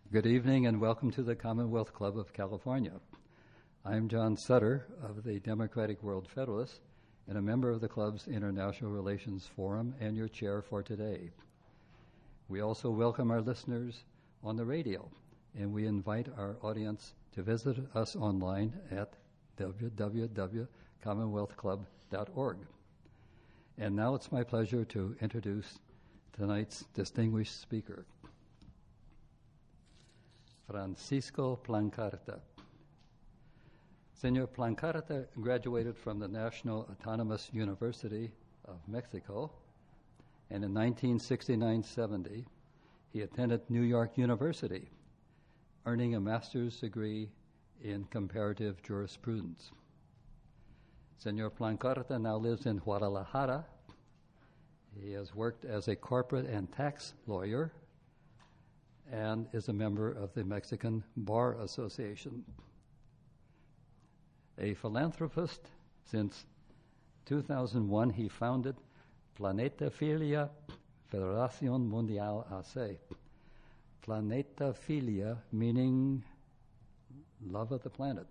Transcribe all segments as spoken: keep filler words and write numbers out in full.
Good evening and welcome to the Commonwealth Club of California. I'm John Sutter of the Democratic World Federalists and a member of the club's International Relations Forum and your chair for today. We also welcome our listeners on the radio, and we invite our audience to visit us online at w w w dot commonwealth club dot org. And now it's my pleasure to introduce tonight's distinguished speaker, Francisco Plancarta. Senor Plancarta graduated from the National Autonomous University of Mexico, and in nineteen sixty-nine seventy, he attended New York University, earning a master's degree in comparative jurisprudence. Senor Plancarta now lives in Guadalajara. He has worked as a corporate and tax lawyer and is a member of the Mexican Bar Association. A philanthropist, since two thousand one, he founded Planeta Filia Federación Mundial A C E. Planeta Filia meaning love of the planet.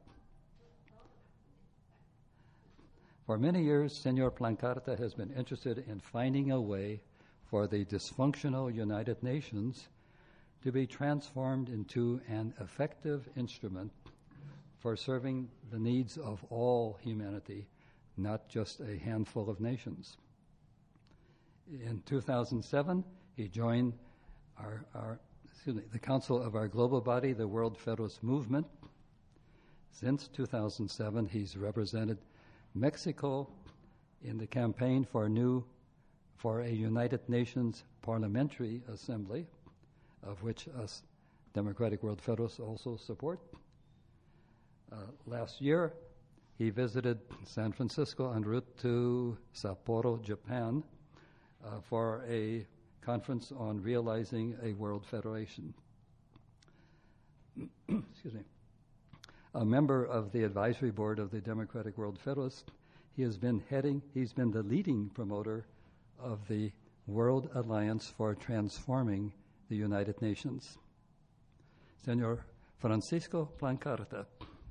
For many years, Senor Plancarta has been interested in finding a way for the dysfunctional United Nations to be transformed into an effective instrument for serving the needs of all humanity, not just a handful of nations. In two thousand seven, he joined our, our excuse me, the council of our global body, the World Federalist Movement. Since two thousand seven, he's represented Mexico in the campaign for a new, for a United Nations Parliamentary Assembly, of which us Democratic World Federalists also support. Uh, last year, he visited San Francisco en route to Sapporo, Japan, uh, for a conference on realizing a world federation. Excuse me. A member of the advisory board of the Democratic World Federalists, he has been heading, he's been the leading promoter of the World Alliance for Transforming the United Nations. Senor Francisco Plancarta.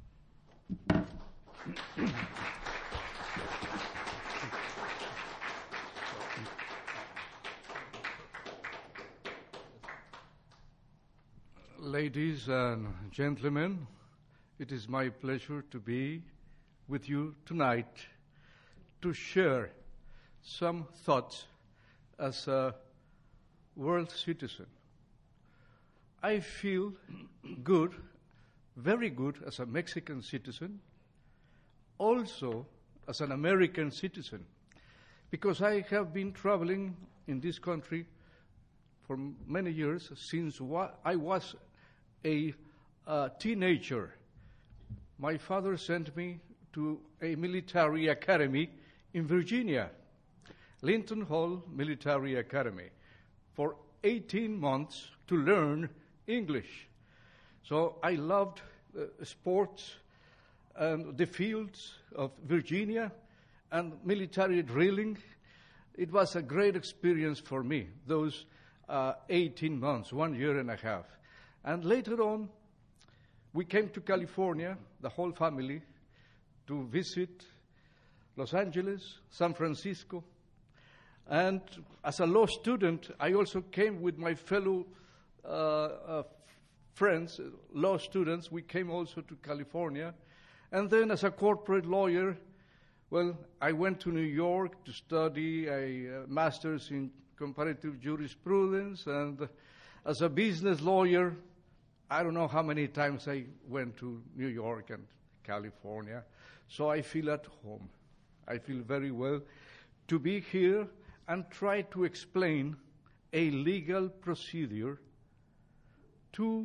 Ladies and gentlemen, it is my pleasure to be with you tonight to share some thoughts as a world citizen. I feel good, very good as a Mexican citizen, also as an American citizen, because I have been traveling in this country for many years since wa- I was a uh, teenager. My father sent me to a military academy in Virginia, Linton Hall Military Academy, for eighteen months to learn English. So I loved uh, sports and the fields of Virginia and military drilling. It was a great experience for me, those uh, eighteen months, one year and a half. And later on, we came to California, the whole family, to visit Los Angeles, San Francisco. And as a law student, I also came with my fellow uh, uh, friends, law students. We came also to California. And then as a corporate lawyer, well, I went to New York to study a uh, master's in comparative jurisprudence. And as a business lawyer, I don't know how many times I went to New York and California. So I feel at home. I feel very well to be here and try to explain a legal procedure to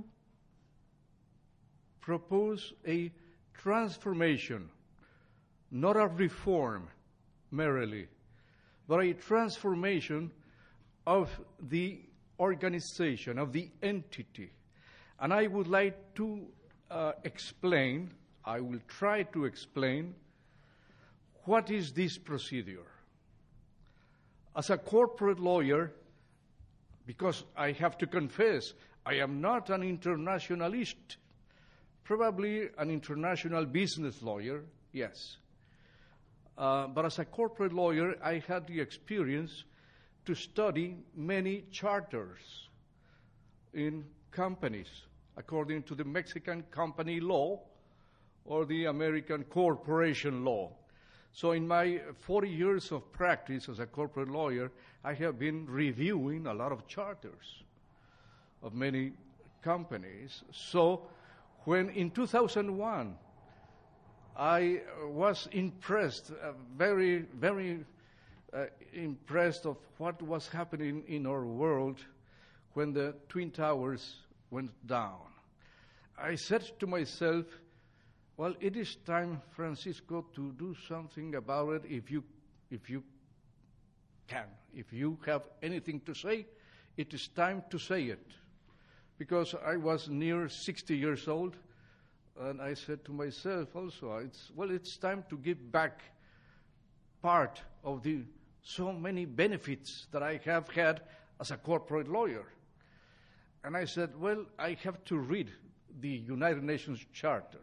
propose a transformation, not a reform merely, but a transformation of the organization, of the entity. And I would like to uh, explain, I will try to explain, what is this procedure. As a corporate lawyer, because I have to confess, I am not an internationalist. Probably an international business lawyer, yes. Uh, but as a corporate lawyer, I had the experience to study many charters in companies according to the Mexican company law or the American corporation law. So in my forty years of practice as a corporate lawyer, I have been reviewing a lot of charters of many companies. So when in two thousand one, I was impressed, uh, very, very uh, impressed of what was happening in our world when the Twin Towers went down. I said to myself, well, it is time, Francisco, to do something about it if you, if you can. If you have anything to say, it is time to say it. Because I was near sixty years old, and I said to myself also, it's, well, it's time to give back part of the so many benefits that I have had as a corporate lawyer. And I said, well, I have to read the United Nations Charter.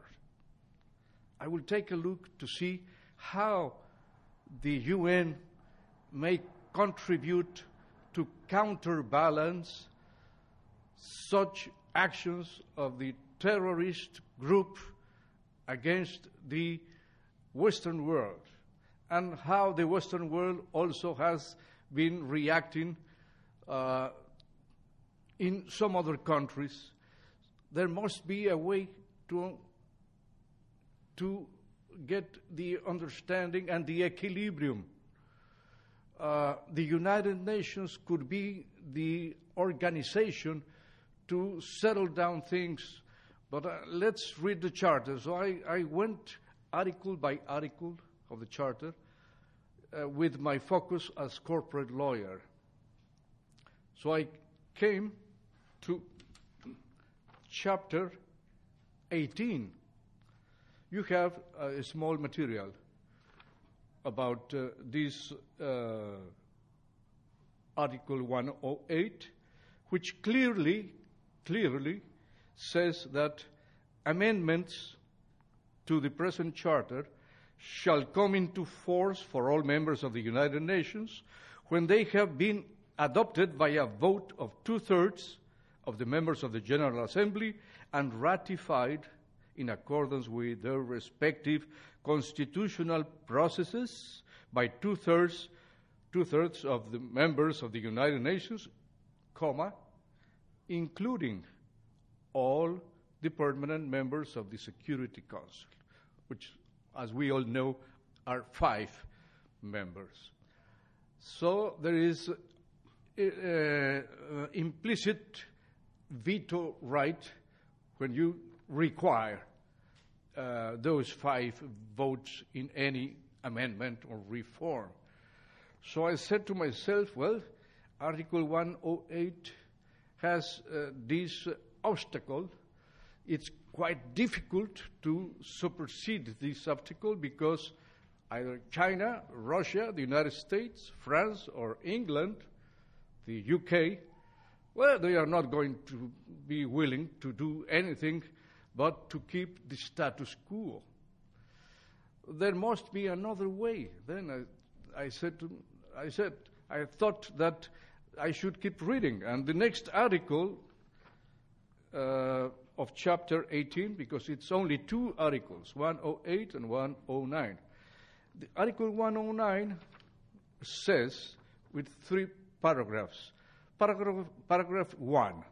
I will take a look to see how the U N may contribute to counterbalance such actions of the terrorist group against the Western world, and how the Western world also has been reacting uh, in some other countries. There must be a way to to get the understanding and the equilibrium. Uh, the United Nations could be the organization to settle down things, but uh, let's read the Charter. So I, I went article by article of the Charter uh, with my focus as corporate lawyer. So I came to chapter eighteen. You have uh, a small material about uh, this uh, Article one oh eight, which clearly, clearly says that amendments to the present Charter shall come into force for all members of the United Nations when they have been adopted by a vote of two-thirds of the members of the General Assembly and ratified in accordance with their respective constitutional processes by two-thirds two-thirds of the members of the United Nations, comma, including all the permanent members of the Security Council, which, as we all know, are five members. So there is uh, uh, implicit veto right when you require uh, those five votes in any amendment or reform. So I said to myself, well, Article one oh eight has uh, this uh, obstacle. It's quite difficult to supersede this obstacle because either China, Russia, the United States, France, or England, the U K, well, they are not going to be willing to do anything but to keep the status quo. There must be another way. Then I, I said, to, I said, I thought that I should keep reading. And the next article uh, of chapter eighteen, because it's only two articles, one oh eight and one oh nine. The Article one oh nine says, with three paragraphs, paragraph, paragraph one,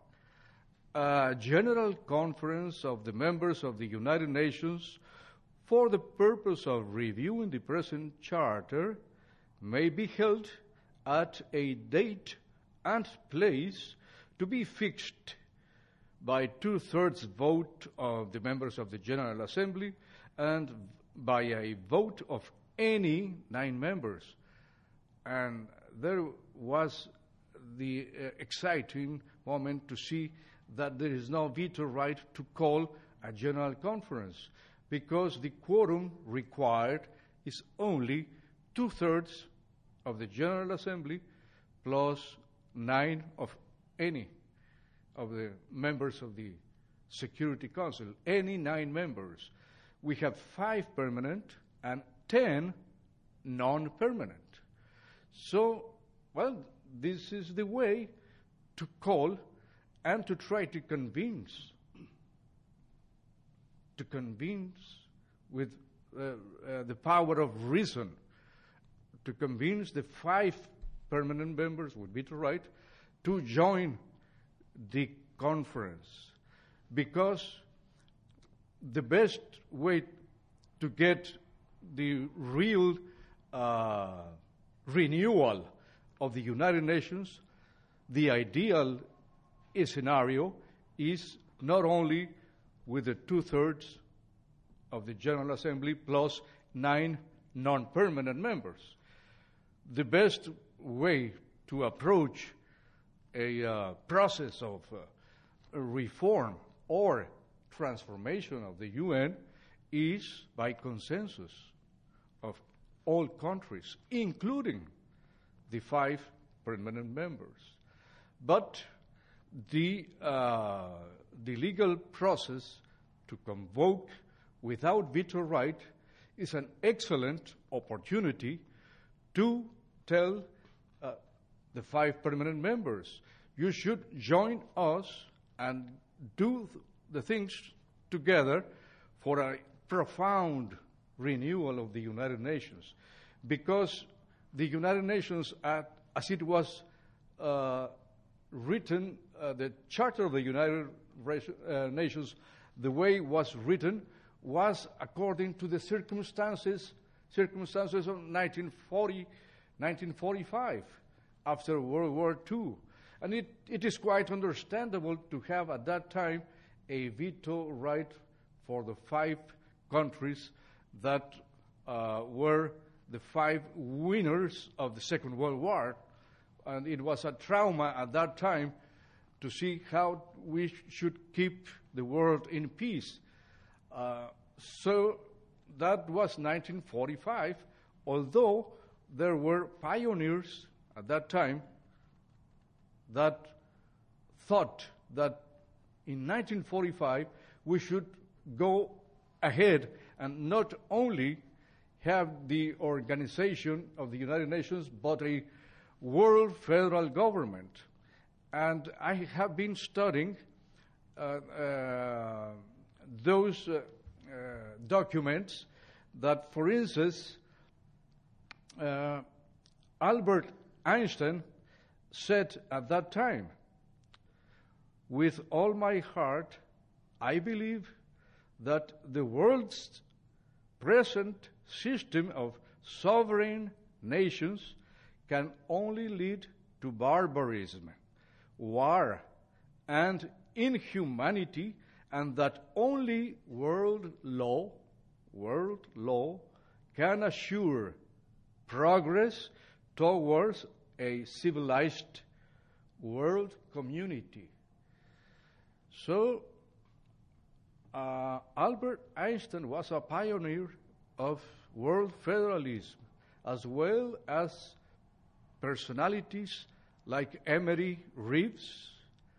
a General Conference of the members of the United Nations for the purpose of reviewing the present Charter may be held at a date and place to be fixed by two-thirds vote of the members of the General Assembly and by a vote of any nine members. And there was the uh, exciting moment to see that there is no veto right to call a General Conference, because the quorum required is only two-thirds of the General Assembly plus nine of any of the members of the Security Council, any nine members. We have five permanent and ten non-permanent. So, well, this is the way to call and to try to convince, to convince with uh, uh, the power of reason, to convince the five permanent members, would be to right, to join the conference. Because the best way to get the real uh, renewal of the United Nations, the ideal scenario is not only with the two-thirds of the General Assembly plus nine non-permanent members. The best way to approach a uh, process of uh, reform or transformation of the U N is by consensus of all countries, including the five permanent members. But the, uh, the legal process to convoke without veto right is an excellent opportunity to tell uh, the five permanent members, you should join us and do th- the things together for a profound renewal of the United Nations. Because the United Nations, at, as it was uh, written, uh, the Charter of the United uh, Nations, the way it was written, was according to the circumstances circumstances of nineteen forty, nineteen forty-five, after World War Two. And it, it is quite understandable to have at that time a veto right for the five countries that uh, were the five winners of the Second World War. And it was a trauma at that time to see how we should keep the world in peace. Uh, so that was nineteen forty-five, although there were pioneers at that time that thought that in nineteen forty-five we should go ahead and not only have the organization of the United Nations, but a world federal government. And I have been studying uh, uh, those uh, uh, documents that, for instance, uh, Albert Einstein said at that time, with all my heart, I believe that the world's present system of sovereign nations can only lead to barbarism, war, and inhumanity, and that only world law, world law can assure progress towards a civilized world community. So, uh, Albert Einstein was a pioneer of world federalism, as well as personalities like Emery Reeves,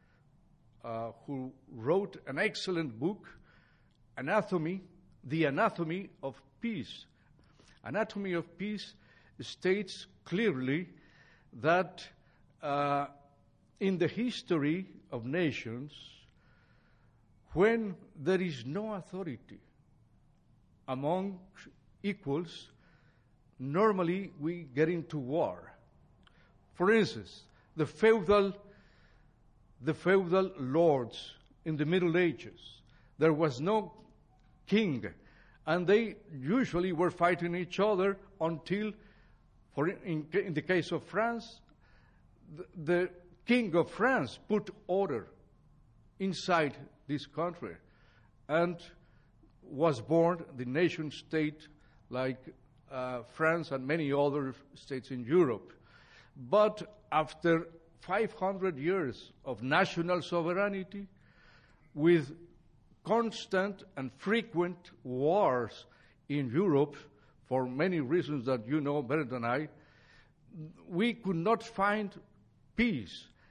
uh, who wrote an excellent book, Anatomy, The Anatomy of Peace. Anatomy of Peace states clearly that uh, in the history of nations, when there is no authority among equals, normally we get into war. For instance, the feudal, the feudal lords in the Middle Ages, there was no king, and they usually were fighting each other until, for in, in the case of France, the, the king of France put order inside this country, and was born the nation state like uh, France and many other states in Europe. But after five hundred years of national sovereignty, with constant and frequent wars in Europe, for many reasons that you know better than I, we could not find peace.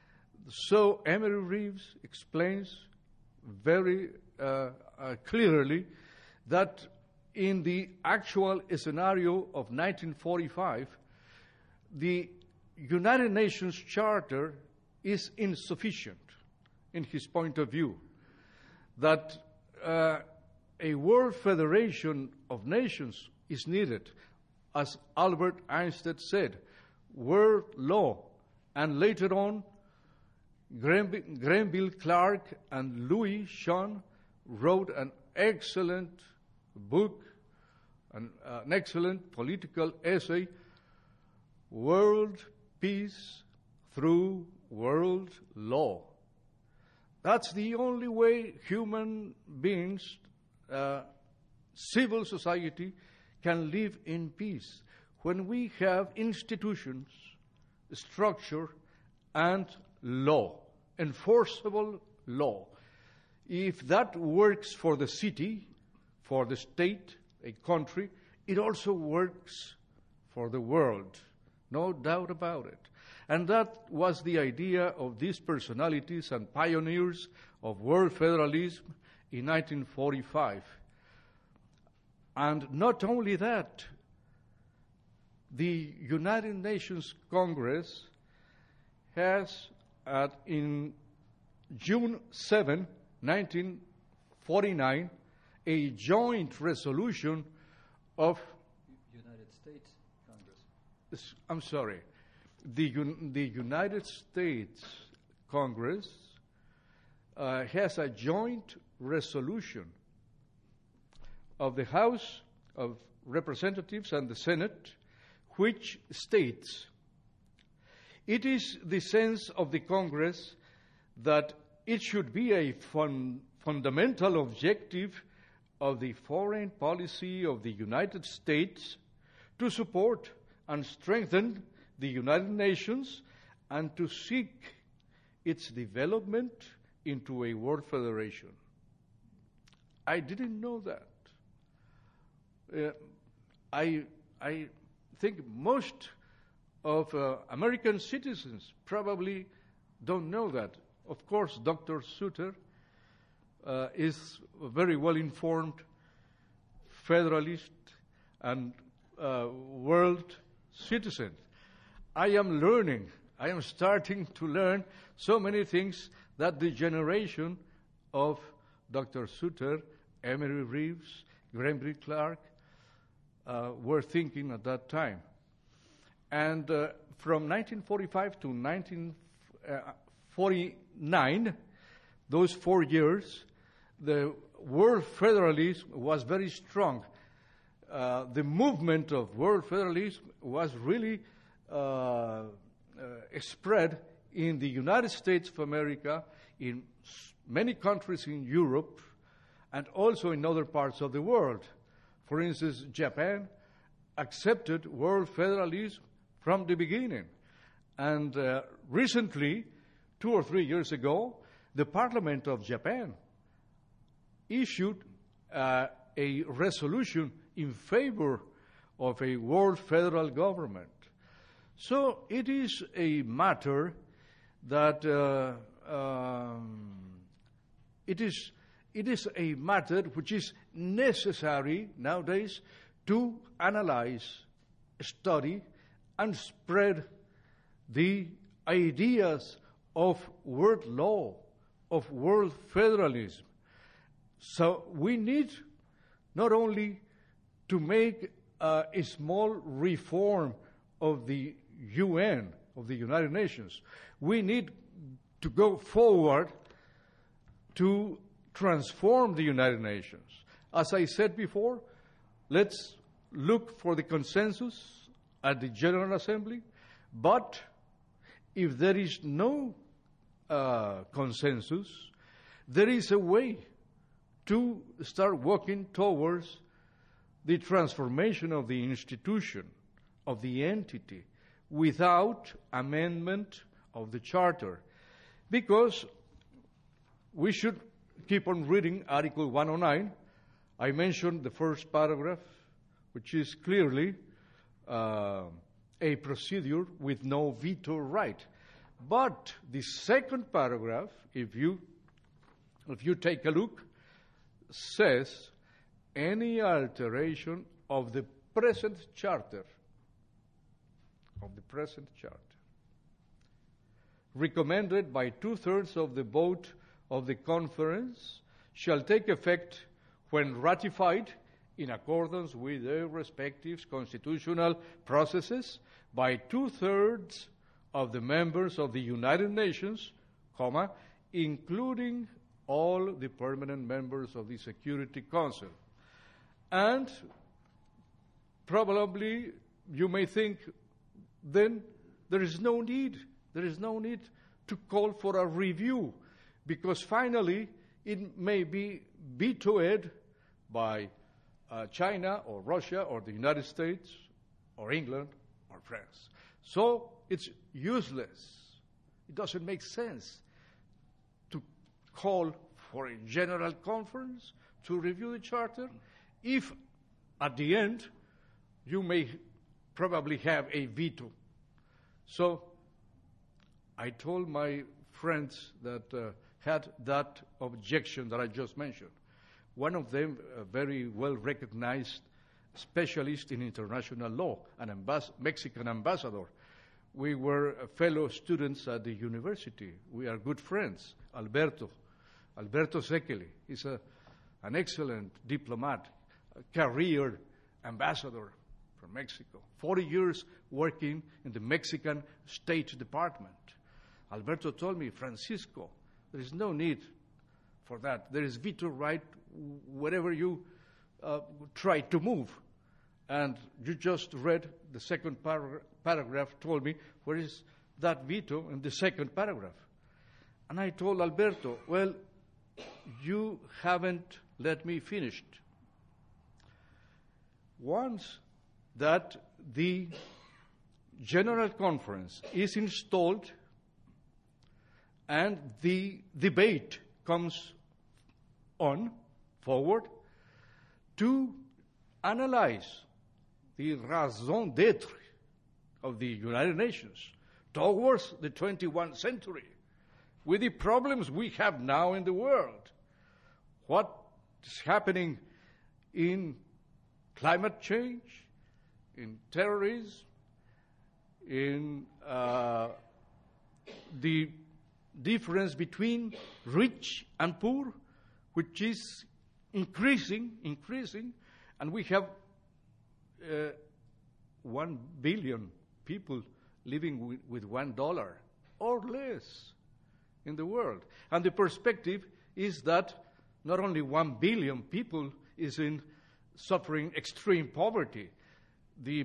So Emery Reeves explains very uh, uh, clearly that in the actual scenario of nineteen forty-five, the United Nations Charter is insufficient in his point of view, that uh, a World Federation of Nations is needed, as Albert Einstein said, world law, and later on, Granville Clark and Louis Shawn wrote an excellent book, an, uh, an excellent political essay, World Peace Through World Law. That's the only way human beings, uh, civil society, can live in peace. When we have institutions, structure, and law, enforceable law. If that works for the city, for the state, a country, it also works for the world. No doubt about it. And that was the idea of these personalities and pioneers of world federalism in nineteen forty-five. And not only that, the United Nations Congress has, at, in June seventh, nineteen forty-nine, a joint resolution of United States Congress. I'm sorry, the, the United States Congress uh, has a joint resolution of the House of Representatives and the Senate, which states, it is the sense of the Congress that it should be a fun, fundamental objective of the foreign policy of the United States to support and strengthen the United Nations and to seek its development into a world federation. I didn't know that. Uh, I, I think most of uh, American citizens probably don't know that. Of course, Doctor Suter uh, is a very well-informed federalist and uh, world citizen. I am learning, I am starting to learn so many things that the generation of Doctor Suter, Emery Reeves, Granville Clark uh, were thinking at that time. And uh, from nineteen forty-five to nineteen forty-nine, those four years, the world federalism was very strong. Uh, the movement of world federalism was really uh, uh, spread in the United States of America, in many countries in Europe, and also in other parts of the world. For instance, Japan accepted world federalism from the beginning. And uh, recently, two or three years ago, the Parliament of Japan issued uh, a resolution in favor of a world federal government. So it is a matter that uh, um, it is it is a matter which is necessary nowadays to analyze, study, and spread the ideas of world law, of world federalism. So we need not only to make uh, a small reform of the U N, of the United Nations, we need to go forward to transform the United Nations. As I said before, let's look for the consensus at the General Assembly, but if there is no uh, consensus, there is a way to start working towards the transformation of the institution, of the entity, without amendment of the Charter. Because we should keep on reading Article one oh nine. I mentioned the first paragraph, which is clearly uh, a procedure with no veto right. But the second paragraph, if you, if you take a look, says any alteration of the present charter, of the present charter, recommended by two-thirds of the vote of the conference, shall take effect when ratified in accordance with their respective constitutional processes by two-thirds of the members of the United Nations, comma, including all the permanent members of the Security Council. And probably you may think, then there is no need, there is no need to call for a review, because finally it may be vetoed by uh, China or Russia or the United States or England or France. So it's useless. It doesn't make sense to call for a general conference to review the Charter if at the end you may probably have a veto. So I told my friends that uh, had that objection that I just mentioned. One of them, a very well-recognized specialist in international law, an ambas- Mexican ambassador. We were fellow students at the university. We are good friends. Alberto, Alberto Sekeli. He's a, an excellent diplomat, a career ambassador from Mexico. forty years working in the Mexican State Department. Alberto told me, Francisco, there is no need for that. There is veto right wherever you uh, try to move. And you just read the second par- paragraph, told me, where is that veto in the second paragraph? And I told Alberto, well, you haven't let me finish. Once that the General Conference is installed and the debate comes on forward to analyze the raison d'etre of the United Nations towards the twenty-first century with the problems we have now in the world. What is happening in climate change, in terrorism, in uh, the difference between rich and poor, which is increasing, increasing, and we have uh, one billion people living with, with one dollar or less in the world. And the perspective is that not only one billion people is in suffering extreme poverty, the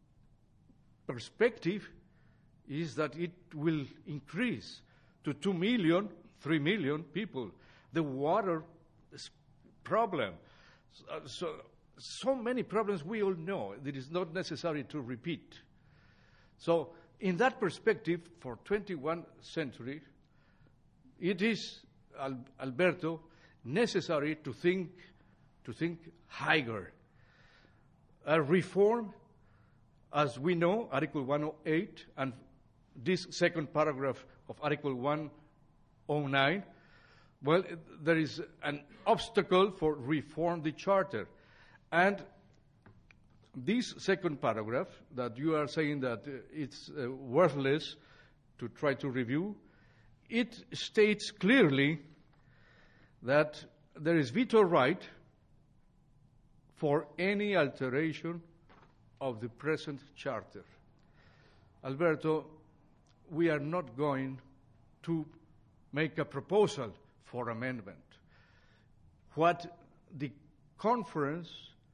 perspective is that it will increase to two million, three million people. The water problem. So, so, so many problems we all know. It is not necessary to repeat. So, in that perspective, for twenty-first century, it is, Al- Alberto, necessary to think, to think higher. A reform, as we know, Article one oh eight, and this second paragraph of Article one oh nine, well, there is an obstacle for reform the Charter. And this second paragraph that you are saying that uh, it's uh, worthless to try to review, it states clearly that there is veto right for any alteration of the present Charter. Alberto, we are not going to make a proposal for amendment. What the conference,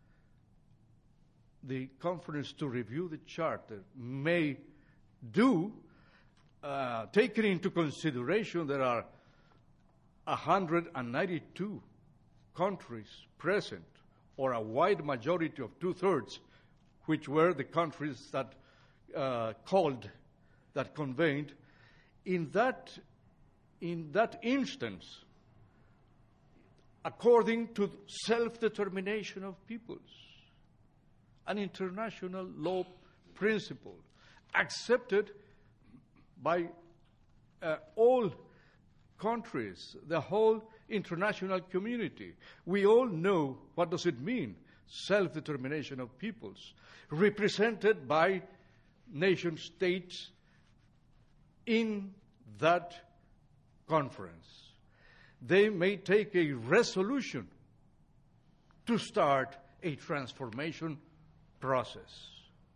the conference to review the Charter may do, uh, taking into consideration there are one hundred ninety-two countries present, or a wide majority of two-thirds, which were the countries that uh, called, that convened, in that, in that instance, according to self-determination of peoples, an international law principle accepted by uh, all countries, the whole international community. We all know what does it mean, self-determination of peoples, represented by nation states in that conference. They may take a resolution to start a transformation process.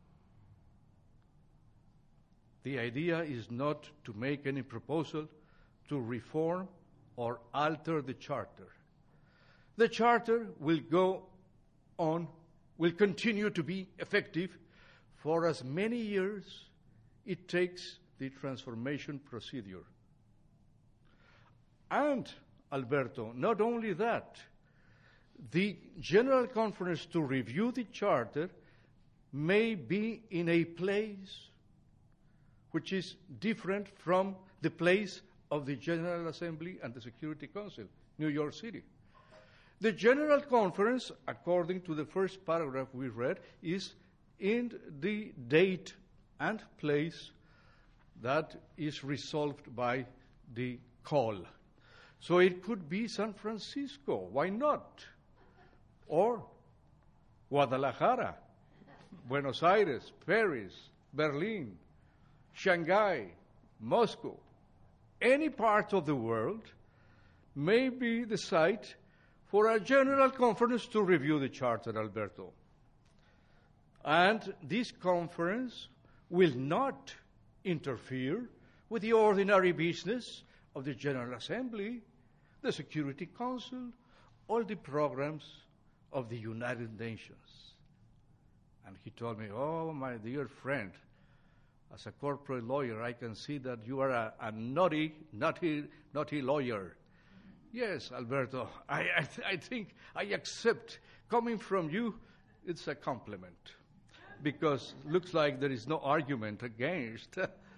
The idea is not to make any proposal to reform or alter the Charter. The Charter will go on, will continue to be effective for as many years it takes the transformation procedure. And, Alberto, not only that, the General Conference to review the Charter may be in a place which is different from the place of the General Assembly and the Security Council, New York City. The General Conference, according to the first paragraph we read, is in the date and place that is resolved by the call. So it could be San Francisco, why not? Or Guadalajara, Buenos Aires, Paris, Berlin, Shanghai, Moscow. Any part of the world may be the site for a general conference to review the Charter, Alberto. And this conference will not interfere with the ordinary business of the General Assembly, the Security Council, all the programs of the United Nations. And he told me, oh, my dear friend, as a corporate lawyer, I can see that you are a, a naughty, naughty, naughty lawyer. Yes, Alberto, I, I, th- I think I accept. Coming from you, it's a compliment, because looks like there is no argument against.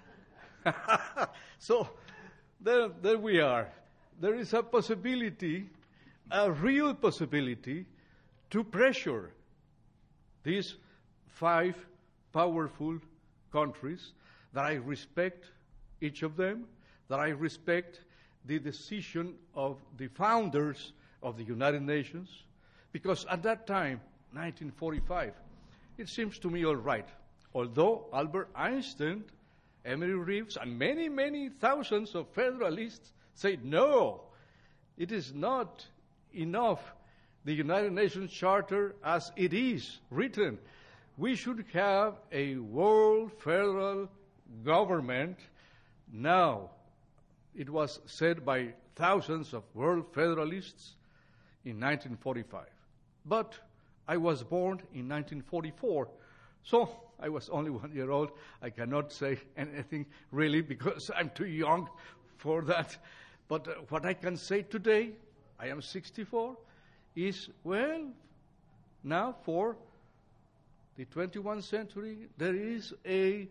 So there, there we are. There is a possibility, a real possibility, to pressure these five powerful countries, that I respect each of them, that I respect the decision of the founders of the United Nations, because at that time, nineteen forty-five, it seems to me all right. Although Albert Einstein, Emery Reeves, and many, many thousands of Federalists said, no, it is not enough, the United Nations Charter as it is written. We should have a world federal government. Now, it was said by thousands of world federalists in nineteen forty-five. But I was born in nineteen forty-four, so I was only one year old. I cannot say anything really because I'm too young for that. But uh, what I can say today, I am sixty-four, is, well, now for the twenty-first century, there is a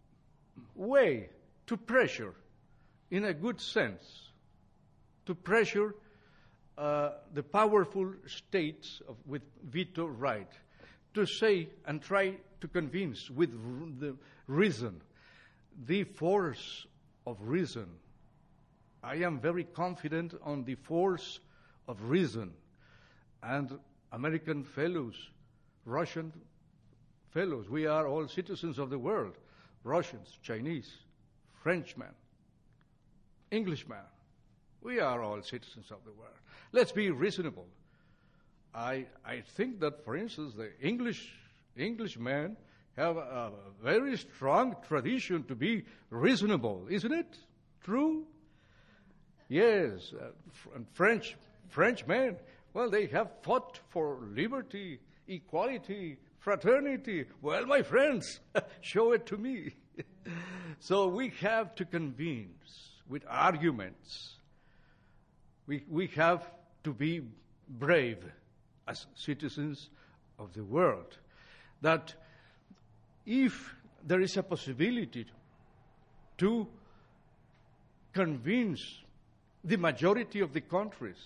way to pressure, in a good sense, to pressure uh, the powerful states of, with veto right, to say and try to convince with r- the reason, the force of reason. I am very confident on the force of reason. And American fellows, Russian fellows, we are all citizens of the world, Russians, Chinese, Frenchmen, Englishmen. We are all citizens of the world. Let's be reasonable. I I think that, for instance, the English Englishmen have a very strong tradition to be reasonable, isn't it? True? Yes. Uh, and French Frenchmen, well, they have fought for liberty, equality, fraternity. Well, my friends, show it to me. So we have to convince with arguments. We, we have to be brave as citizens of the world, that if there is a possibility to convince the majority of the countries,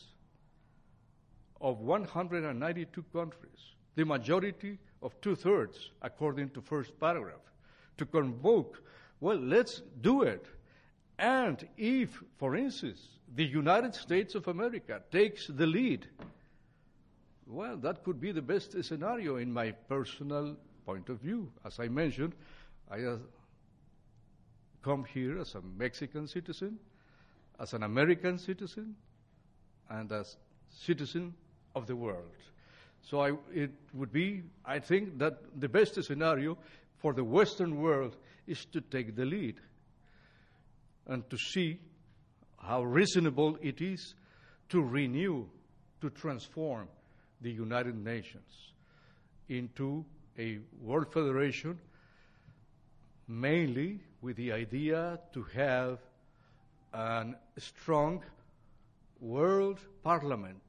of one hundred ninety-two countries, the majority of two-thirds, according to first paragraph, to convoke, well, let's do it. And if, for instance, the United States of America takes the lead, well, that could be the best scenario in my personal point of view. As I mentioned, I have come here as a Mexican citizen, as an American citizen, and as citizen of the world. So I, it would be, I think, that the best scenario for the Western world is to take the lead and to see how reasonable it is to renew, to transform the United Nations into a world federation, mainly with the idea to have a strong world parliament,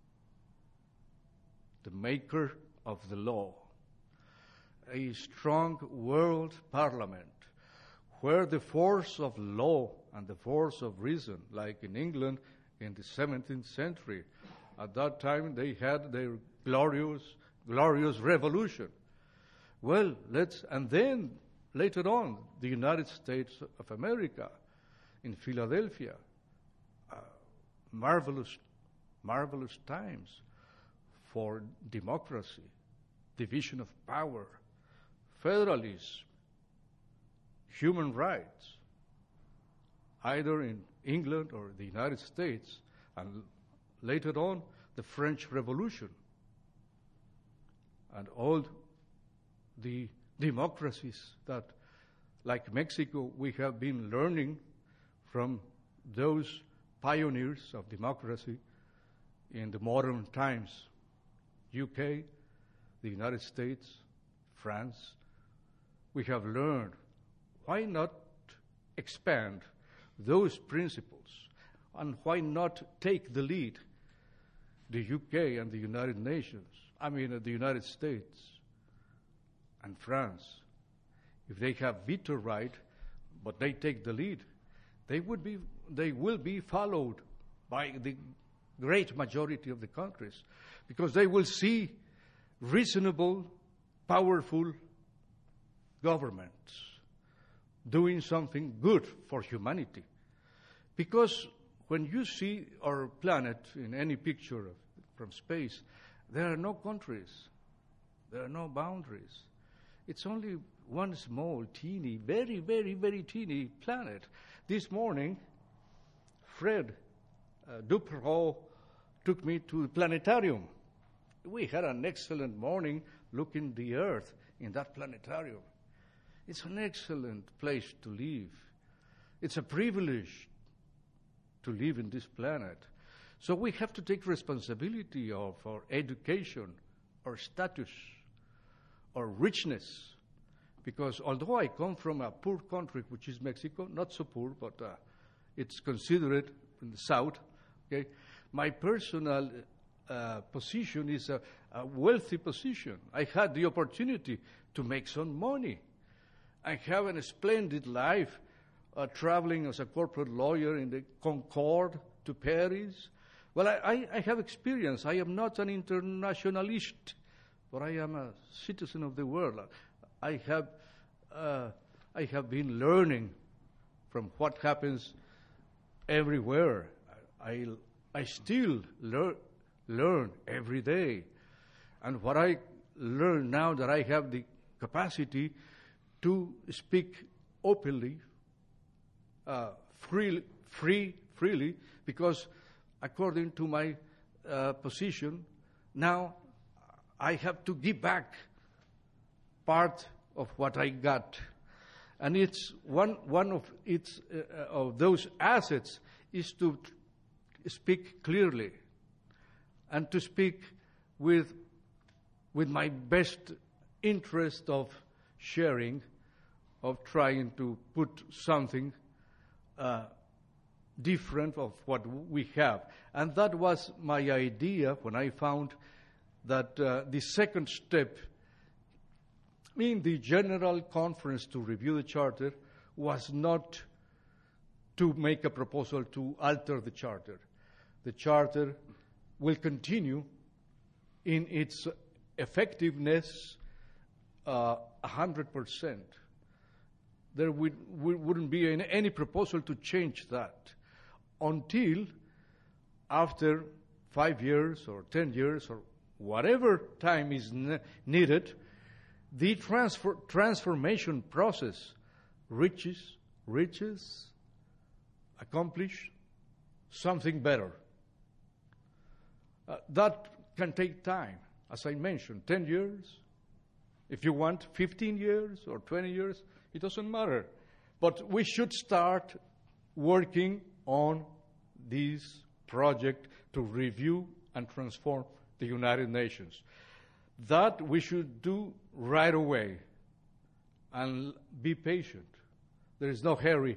the maker of the law, a strong world parliament where the force of law and the force of reason, like in England in the seventeenth century, at that time they had their glorious, glorious revolution. Well, let's, and then later on, the United States of America in Philadelphia, uh, marvelous, marvelous times for democracy, division of power, federalism, human rights, either in England or the United States, and later on, the French Revolution, and all the democracies that, like Mexico, we have been learning from those pioneers of democracy in the modern times. U K, the United States, France, we have learned. Why not expand those principles, and why not take the lead? The U K and the United Nations, I mean uh, the United States and France, if they have veto right, but they take the lead, they would be, they will be followed by the great majority of the countries, because they will see reasonable, powerful governments doing something good for humanity. Because when you see our planet in any picture of, from space, there are no countries, there are no boundaries. It's only one small, teeny, very, very, very teeny planet. This morning, Fred uh, Duperreau took me to the planetarium. We had an excellent morning looking at the Earth in that planetarium. It's an excellent place to live. It's a privilege to live in this planet. So we have to take responsibility of our education, our status, our richness. Because although I come from a poor country, which is Mexico, not so poor, but uh, it's considered in the south, okay, my personal uh, position is a, a wealthy position. I had the opportunity to make some money. I have a splendid life, uh, traveling as a corporate lawyer in the Concorde to Paris. Well, I, I, I have experience. I am not an internationalist, but I am a citizen of the world. I have, uh, I have been learning from what happens everywhere. I, I still lear, learn every day. And what I learn now that I have the capacity to speak openly, uh, free, free, freely, because according to my uh, position, now I have to give back part of what I got. And it's one, one of, its, uh, of those assets is to t- speak clearly and to speak with, with my best interest of sharing, of trying to put something uh, different of what we have. And that was my idea when I found that uh, the second step in the General Conference to review the Charter was not to make a proposal to alter the Charter. The Charter will continue in its effectiveness uh, one hundred percent. there would, wouldn't be any, any proposal to change that until after five years or ten years or whatever time is ne- needed, the transfer, transformation process reaches, reaches, accomplish something better. Uh, that can take time, as I mentioned, ten years. If you want fifteen years or twenty years, it doesn't matter. But we should start working on this project to review and transform the United Nations. That we should do right away and be patient. There is no hurry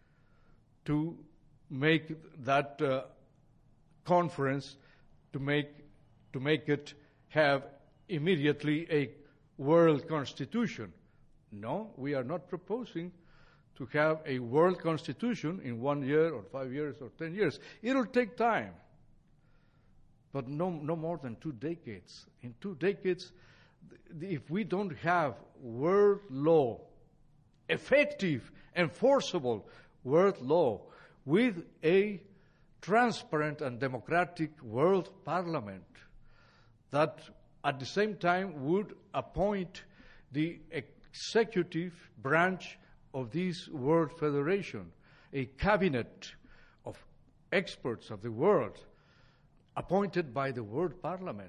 to make that uh, conference, to make, to make it have immediately a world constitution. No, we are not proposing to have a world constitution in one year or five years or ten years. It'll take time, but no, no more than two decades. In two decades, if we don't have world law, effective, enforceable world law, with a transparent and democratic world parliament that at the same time would appoint the executive branch of this World Federation, a cabinet of experts of the world appointed by the World Parliament.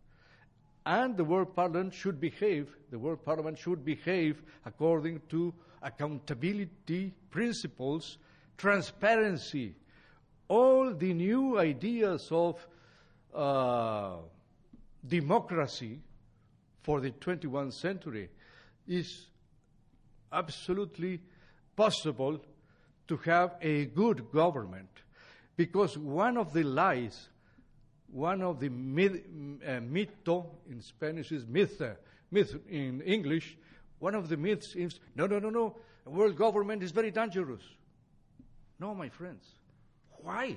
And the World Parliament should behave, the World Parliament should behave according to accountability principles, transparency, all the new ideas of uh, democracy for the twenty-first century is absolutely possible to have a good government. Because one of the lies, one of the myth, uh, mito in Spanish is myth, uh, myth in English, one of the myths is, no, no, no, no, world government is very dangerous. No, my friends. Why?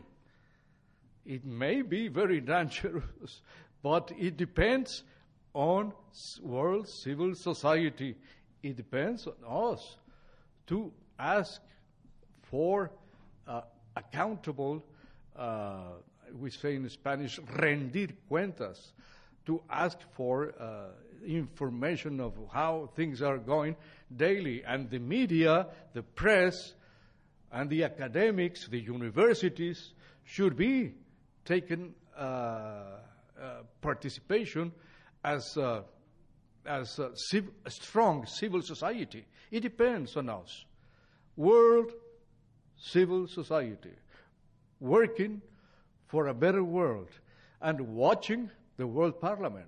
It may be very dangerous, but it depends on world civil society. It depends on us to ask for uh, accountable, uh, we say in Spanish, rendir cuentas, to ask for uh, information of how things are going daily. And the media, the press, and the academics, the universities, should be taken uh, uh, participation as uh, as a, civ- a strong civil society. It depends on us. World civil society, working for a better world and watching the World Parliament.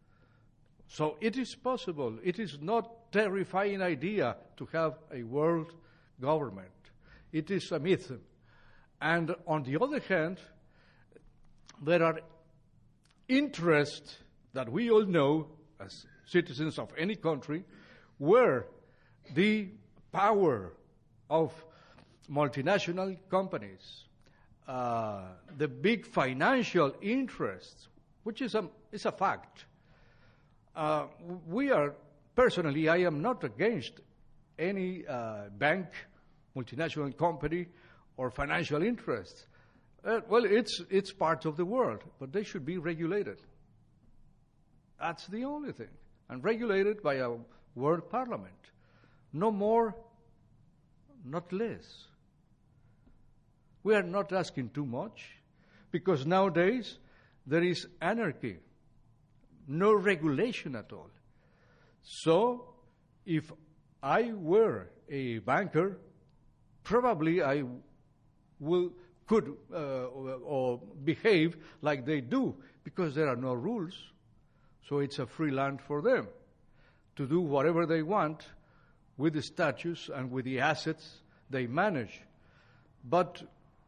So it is possible. It is not terrifying idea to have a world government. It is a myth. And on the other hand, there are interests that we all know as citizens of any country, where the power of multinational companies, uh, the big financial interests, which is a, is a fact. Uh, we are, personally, I am not against any uh, bank, multinational company, or financial interests. Uh, well, it's, it's part of the world, but they should be regulated. That's the only thing. And regulated by a world parliament. No more, not less. We are not asking too much, because nowadays there is anarchy, no regulation at all. So if I were a banker, probably I will could uh, or, or behave like they do, because there are no rules. So it's a free land for them to do whatever they want with the statues and with the assets they manage. But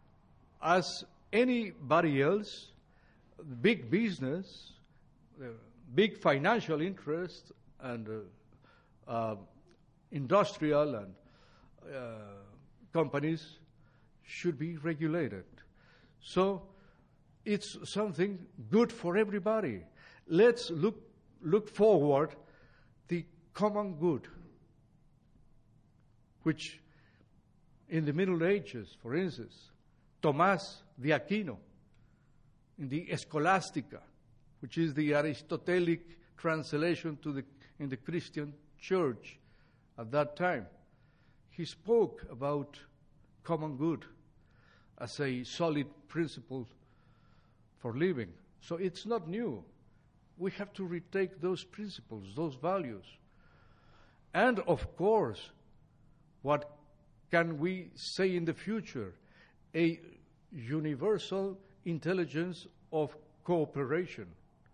as anybody else, big business, uh, big financial interests, and uh, uh, industrial and uh, companies should be regulated. So it's something good for everybody. Let's look look forward the common good. which in the Middle Ages, for instance, Tomás de Aquino, in the Scholastica, which is the Aristotelic translation to the, in the Christian church at that time, he spoke about common good as a solid principle for living. So it's not new. We have to retake those principles, those values. And of course, what can we say in the future? A universal intelligence of cooperation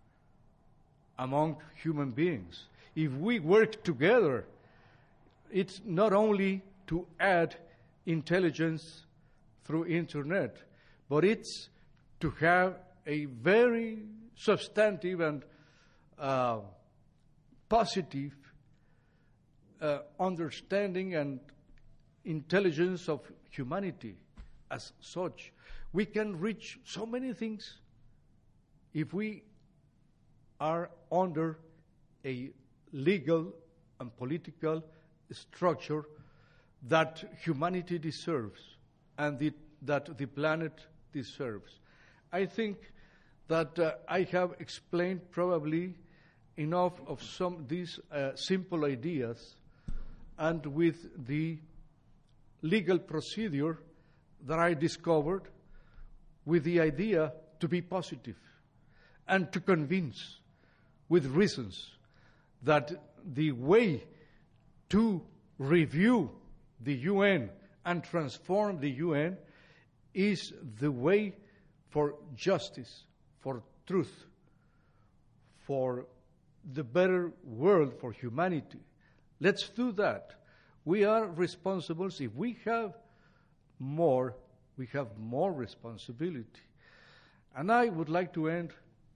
among human beings. If we work together, it's not only to add intelligence through internet, but it's to have a very substantive and uh, positive uh, understanding and intelligence of humanity as such. We can reach so many things if we are under a legal and political structure that humanity deserves and the, that the planet deserves. I think that uh, I have explained probably enough of some these uh, simple ideas, and with the legal procedure that I discovered, with the idea to be positive and to convince with reasons that the way to review the U N and transform the U N is the way for justice, for truth, for the better world for humanity. Let's do that. We are responsible. If we have more, we have more responsibility. And I would like to end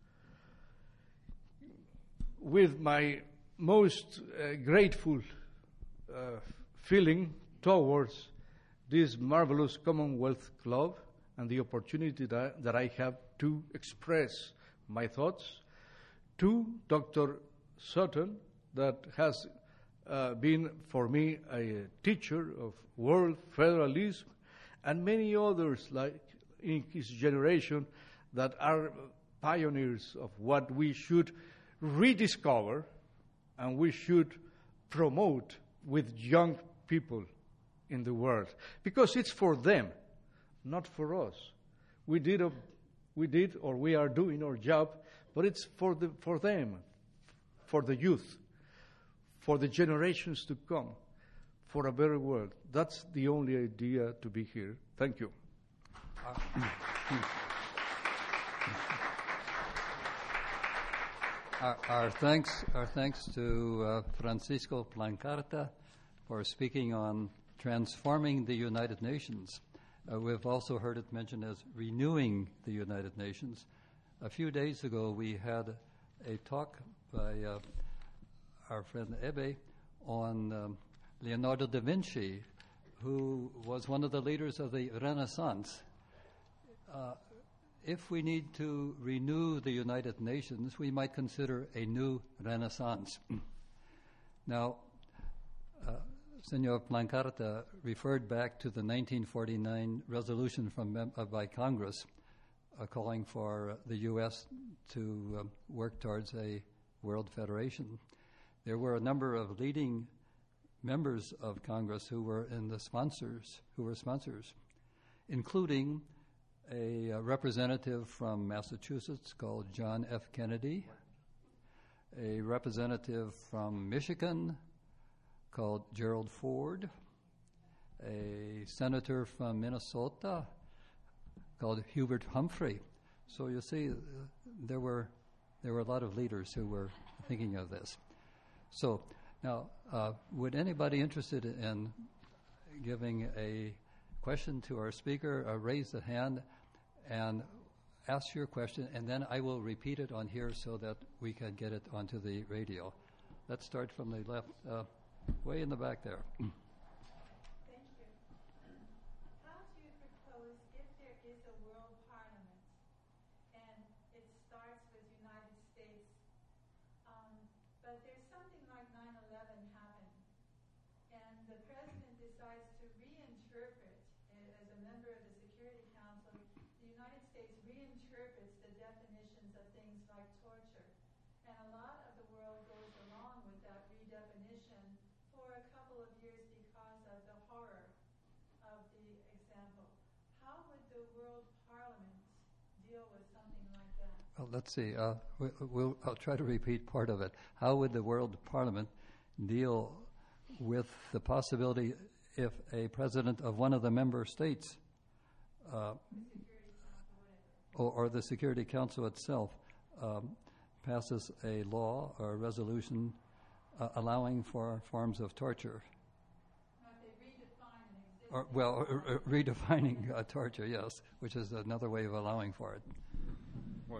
with my most uh, grateful uh, feeling towards this marvelous Commonwealth Club and the opportunity that, that I have to express my thoughts, to Doctor Sutton, that has uh, been for me a teacher of world federalism, and many others like in his generation that are pioneers of what we should rediscover and we should promote with young people in the world, because it's for them, not for us. We did, a, we did, or we are doing our job, but it's for the for them, for the youth, for the generations to come, for a better world. That's the only idea to be here. Thank you. Our, our thanks, our thanks to uh, Francisco Plancarta for speaking on transforming the United Nations. Uh, we've also heard it mentioned as renewing the United Nations. A few days ago, we had a talk by uh, our friend Ebe on um, Leonardo da Vinci, who was one of the leaders of the Renaissance. Uh, if we need to renew the United Nations, we might consider a new Renaissance. Now, uh, Senor Plancarta referred back to the nineteen forty-nine resolution from uh, by Congress uh, calling for uh, the U S to uh, work towards a world federation. There were a number of leading members of Congress who were in the sponsors, who were sponsors, including a, a representative from Massachusetts called John F. Kennedy, a representative from Michigan called Gerald Ford, a senator from Minnesota called Hubert Humphrey. So you see, uh, there were there were a lot of leaders who were thinking of this. So now, uh, would anybody interested in giving a question to our speaker, uh, raise the hand and ask your question, and then I will repeat it on here so that we can get it onto the radio. Let's start from the left, uh, way in the back there. Thank you. How do you propose, if there is a world parliament, and it starts with United States, um, but there's something like nine eleven happened, and the president decided And a lot of the world goes along with that redefinition for a couple of years because of the horror of the example. How would the World Parliament deal with something like that? Well, let's see. Uh, we, we'll, I'll try to repeat part of it. How would the World Parliament deal with the possibility if a president of one of the member states uh, or, or the Security Council itself um, passes a law or a resolution uh, allowing for forms of torture? Now, if they redefine an existing Or, well, uh, uh, redefining uh, torture, yes, which is another way of allowing for it. Well,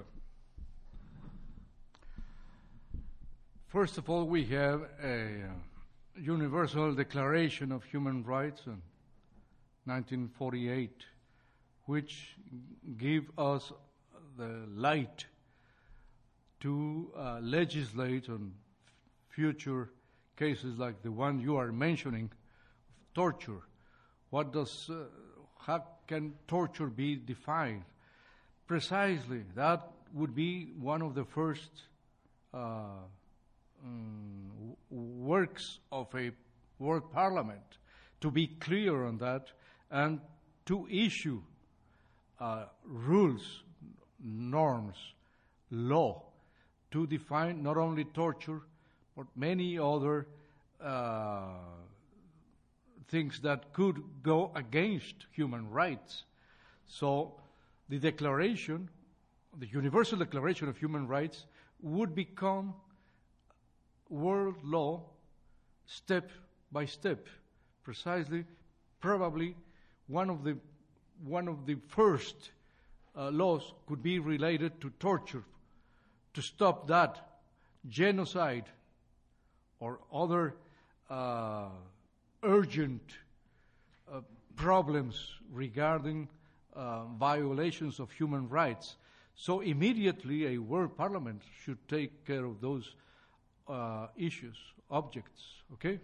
first of all, we have a uh, Universal Declaration of Human Rights in nineteen forty-eight, which give us the light to uh, legislate on future cases like the one you are mentioning, torture. What does, uh, how can torture be defined? Precisely, that would be one of the first uh, um, w- works of a World Parliament, to be clear on that and to issue uh, rules, norms, law, to define not only torture, but many other uh, things that could go against human rights. So the declaration, the Universal Declaration of Human Rights, would become world law step by step. Precisely, probably one of the one of the first uh, laws could be related to torture, to stop that, genocide, or other uh, urgent uh, problems regarding uh, violations of human rights. So immediately a World Parliament should take care of those uh, issues, objects, okay?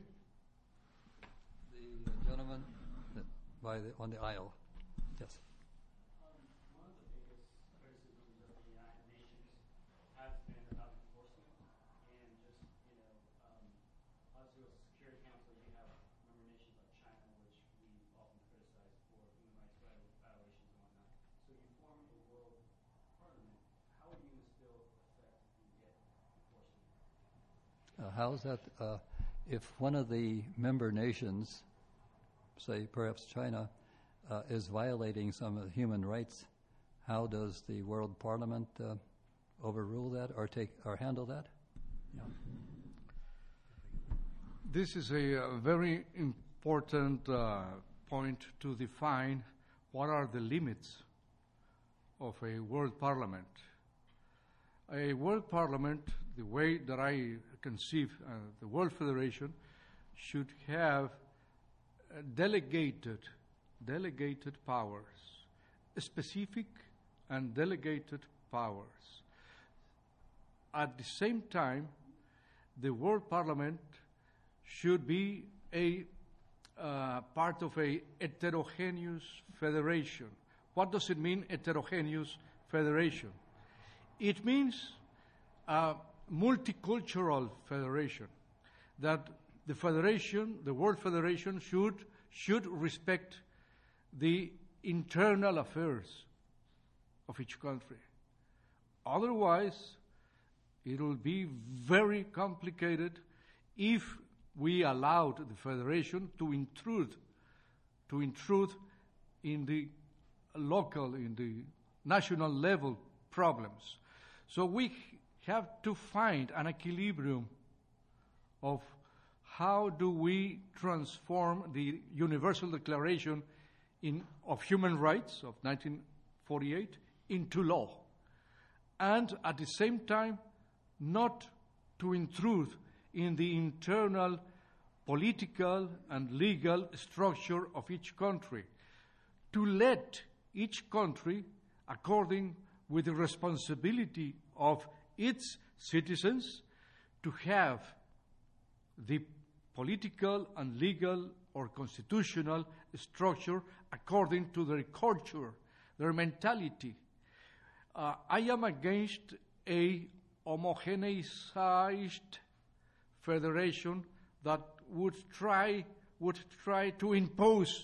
The gentleman that- by the, on the aisle, yes. Um, one of the biggest criticisms of the United Nations has been about enforcement and just, you know, um, obviously with the Security Council, you have member nations like China, which we often criticize for human rights viol- violations and whatnot. So you form a world parliament. How are you going to still affect and get enforcement? Uh, how's that, uh, if one of the member nations, say perhaps China, uh, is violating some of the human rights, how does the World Parliament uh, overrule that or take or handle that? Yeah. This is a, uh very important uh, point to define what are the limits of a World Parliament. A World Parliament, the way that I conceive uh, the World Federation, should have uh, delegated, delegated powers, specific and delegated powers. At the same time, the World Parliament should be a uh, part of a heterogeneous federation. What does it mean, heterogeneous federation? It means a multicultural federation, that the federation, the World Federation, should, should respect the internal affairs of each country. Otherwise, it will be very complicated if we allowed the federation to intrude, to intrude in the local, in the national level problems. So we have to find an equilibrium of how do we transform the Universal Declaration in, of Human Rights of nineteen forty-eight into law, and at the same time not to intrude in the internal political and legal structure of each country, to let each country, according with the responsibility of its citizens, to have the political and legal or constitutional structure according to their culture, their mentality. Uh, I am against a homogeneized federation that would try would try to impose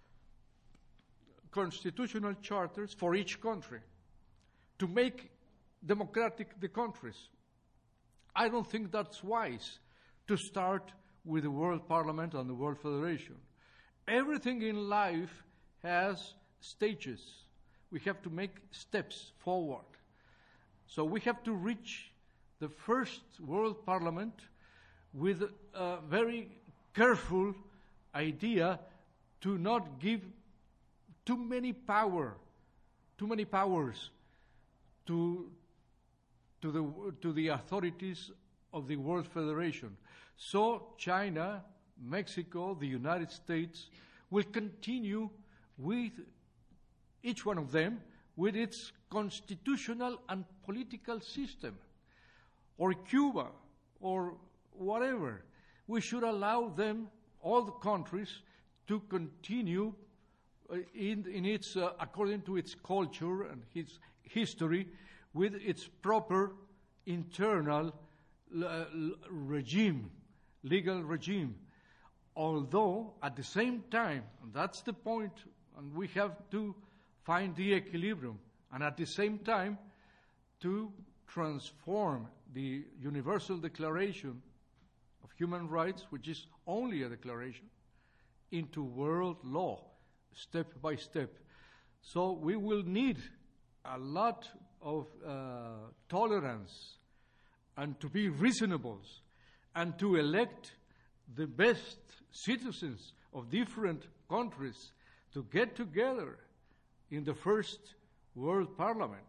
constitutional charters for each country to make democratic the countries. I don't think that's wise to start with the World Parliament and the World Federation. Everything in life has stages. We have to make steps forward. So we have to reach the first World Parliament with a very careful idea to not give too many power, too many powers to, to, the, to the authorities of the World Federation. So China, Mexico, the United States will continue with each one of them with its constitutional and political system, or Cuba, or whatever. We should allow them, all the countries, to continue uh, in, in its, uh, according to its culture and its history, with its proper internal uh, regime, legal regime. Although, at the same time, and that's the point, and we have to find the equilibrium, and at the same time, to transform the Universal Declaration of Human Rights, which is only a declaration, into world law, step by step. So we will need a lot of uh, tolerance and to be reasonable and to elect the best citizens of different countries to get together in the first World Parliament,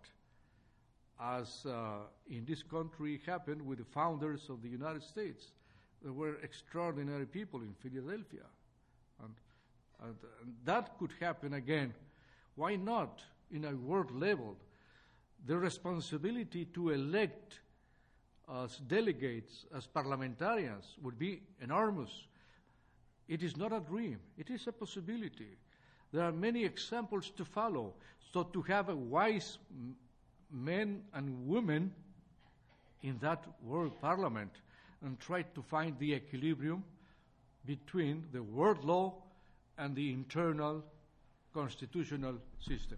as uh, in this country happened with the founders of the United States. There were extraordinary people in Philadelphia. And, and, and that could happen again. Why not in a world level? The responsibility to elect as delegates, as parliamentarians, would be enormous. It is not a dream. It is a possibility. There are many examples to follow. So to have a wise m- men and women in that world parliament and try to find the equilibrium between the world law and the internal constitutional system.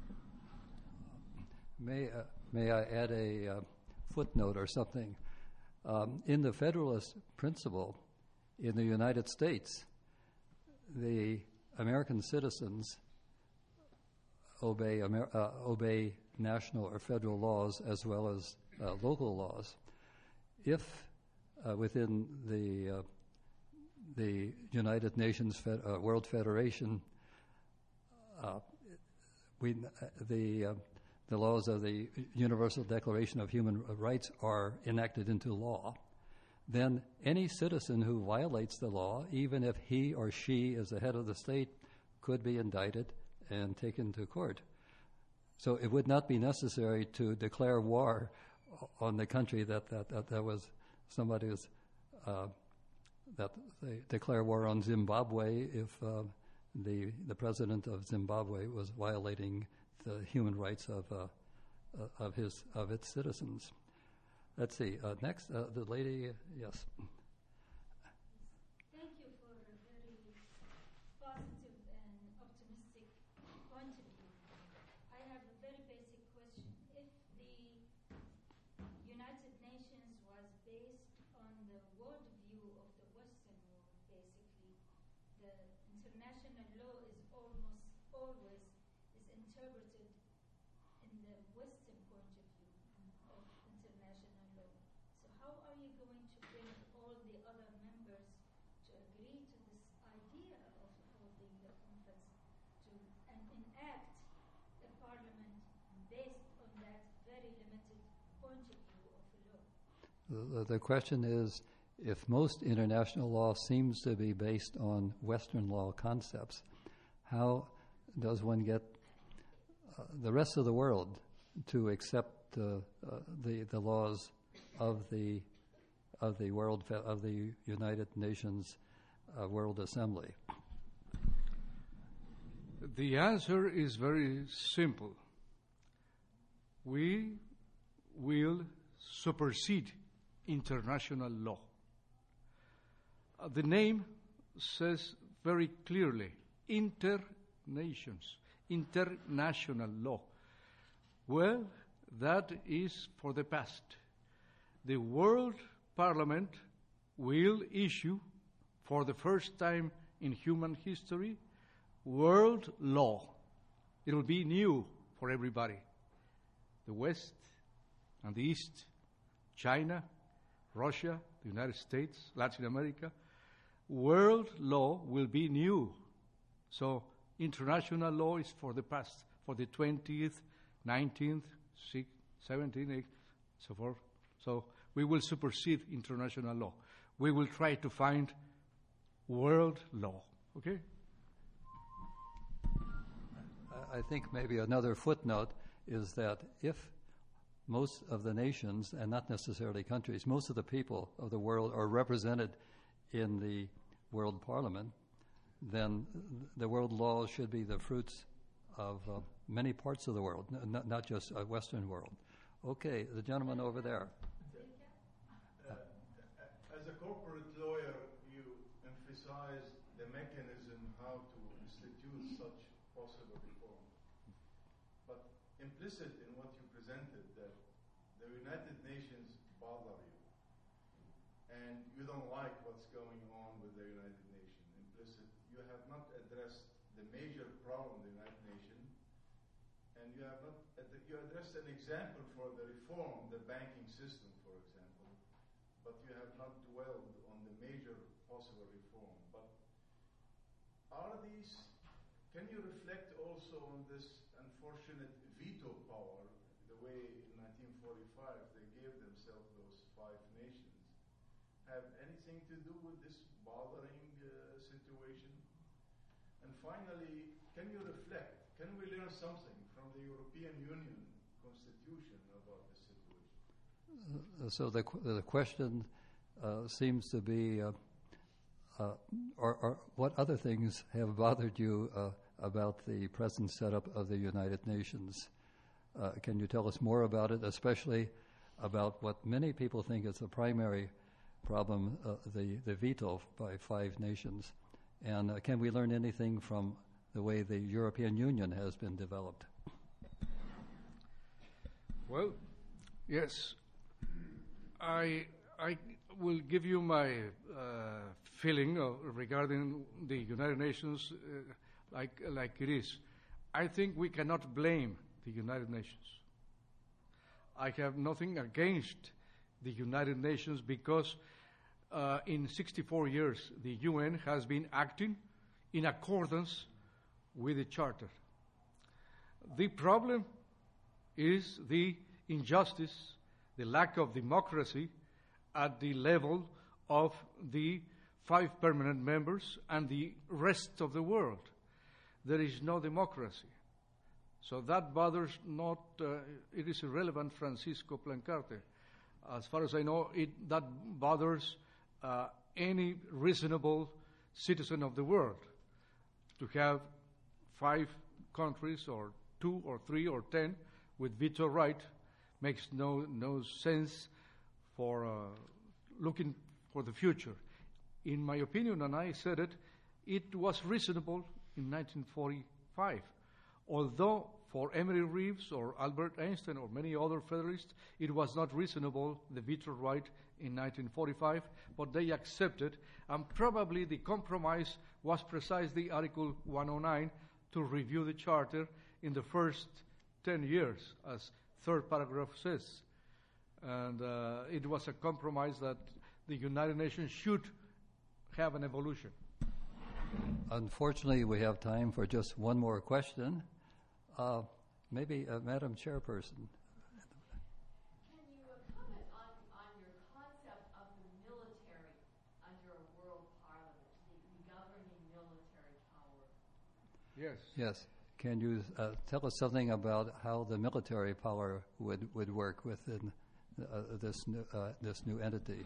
May, uh, may I add a uh, footnote or something? Um, in the Federalist principle in the United States, the American citizens obey, Amer- uh, obey national or federal laws as well as uh, local laws. If uh, within the uh, the United Nations Fed- uh, World Federation, uh, we uh, the uh, the laws of the Universal Declaration of Human Rights are enacted into law, then any citizen who violates the law, even if he or she is the head of the state, could be indicted and taken to court. So it would not be necessary to declare war on the country that that, that, that was somebody was uh, that they declare war on Zimbabwe if uh, the the president of Zimbabwe was violating the human rights of uh, uh, of his of its citizens. Let's see. Uh, next, uh, the lady. Yes. Thank you for a very positive and optimistic point of view. I have a very basic question. If the United Nations was based on the worldview of the Western world, basically, the international law is almost always is interpreted in the Western point of view of international law. So how are you going to bring all the other members to agree to this idea of holding the conference to and enact a parliament based on that very limited point of view of law? The, the question is, if most international law seems to be based on Western law concepts, how does one get uh, the rest of the world to accept uh, uh, the the laws of the of the world fe- of the United Nations uh, World Assembly? The answer is very simple. We will supersede international law. Uh, the name says very clearly, inter-nations, international law. Well, that is for the past. The World Parliament will issue, for the first time in human history, world law. It will be new for everybody. The West and the East, China, Russia, the United States, Latin America. World law will be new. So international law is for the past, for the twentieth, nineteenth, seventeenth, eighteenth, so forth. So we will supersede international law. We will try to find world law. Okay? I think maybe another footnote is that if most of the nations, and not necessarily countries, most of the people of the world are represented in the World Parliament, then the world law should be the fruits of uh, many parts of the world, n- not, not just a Western world. Okay, the gentleman over there. Uh, as a corporate lawyer, you emphasize the mechanism how to institute such possible reform. But implicit in what you presented, that the United Nations bother you, and you don't like what's going on with the United Nations. Implicit, you have not addressed the major problem of the United Nations, and you have not, you addressed an example for the reform, the banking system, for example, but you have not dwelled on the major possible reform. But are these, can you reflect also on this unfortunate veto power, the way in nineteen forty-five they gave themselves those five nations, have anything to do with this bothering uh, situation? And finally, can you reflect, can we learn something from the European Union Constitution about this situation? Uh, so the qu- the question uh, seems to be, uh, uh, or, or what other things have bothered you uh, about the present setup of the United Nations? Uh, can you tell us more about it, especially about what many people think is the primary problem, uh, the, the veto by five nations? And uh, can we learn anything from the way the European Union has been developed? Well, yes. I I will give you my uh, feeling of, regarding the United Nations uh, like like it is. I think we cannot blame the United Nations. I have nothing against the United Nations because uh, in sixty-four years the U N has been acting in accordance with the Charter. The problem is the injustice, the lack of democracy at the level of the five permanent members and the rest of the world. There is no democracy. So that bothers not, uh, it is irrelevant, Francisco Plancarte. As far as I know, it, that bothers uh, any reasonable citizen of the world to have five countries or two or three or ten with veto right. Makes no no sense for uh, looking for the future. In my opinion, and I said it, it was reasonable in nineteen forty-five. Although for Emery Reeves or Albert Einstein or many other Federalists, it was not reasonable, the veto right in nineteen forty-five, but they accepted, and probably the compromise was precisely Article one oh nine to review the Charter in the first ten years, as third paragraph says. And uh, it was a compromise that the United Nations should have an evolution. Unfortunately, we have time for just one more question. Uh, maybe, uh, Madam Chairperson. Can you uh, comment on, on your concept of the military under a world parliament, the, the governing military power? Yes. Yes. Can you uh, tell us something about how the military power would, would work within uh, this new, uh, this new entity?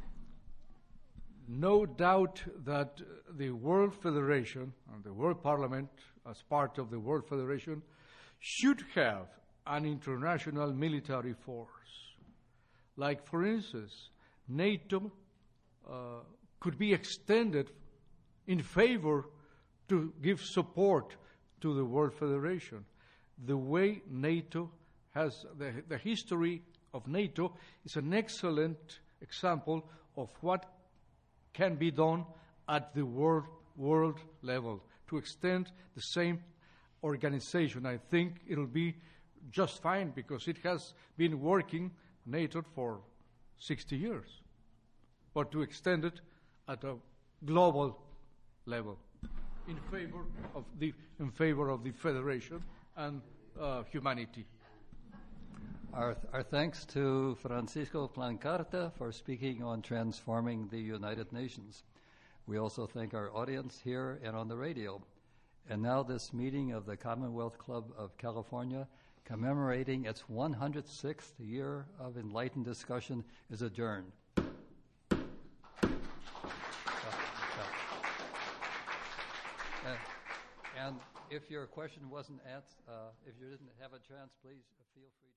No doubt that the World Federation and the World Parliament, as part of the World Federation, should have an international military force. Like, for instance, NATO uh, could be extended in favor to give support to the World Federation. The way NATO has, the, the history of NATO is an excellent example of what can be done at the world, world level to extend the same organization. I think it'll be just fine because it has been working, NATO, for sixty years. But to extend it at a global level in favor of the, in favor of the Federation and uh, humanity. Our, our thanks to Francisco Plancarta for speaking on transforming the United Nations. We also thank our audience here and on the radio. And now this meeting of the Commonwealth Club of California, commemorating its one hundred sixth year of enlightened discussion, is adjourned. Uh, and if your question wasn't asked, uh, if you didn't have a chance, please feel free.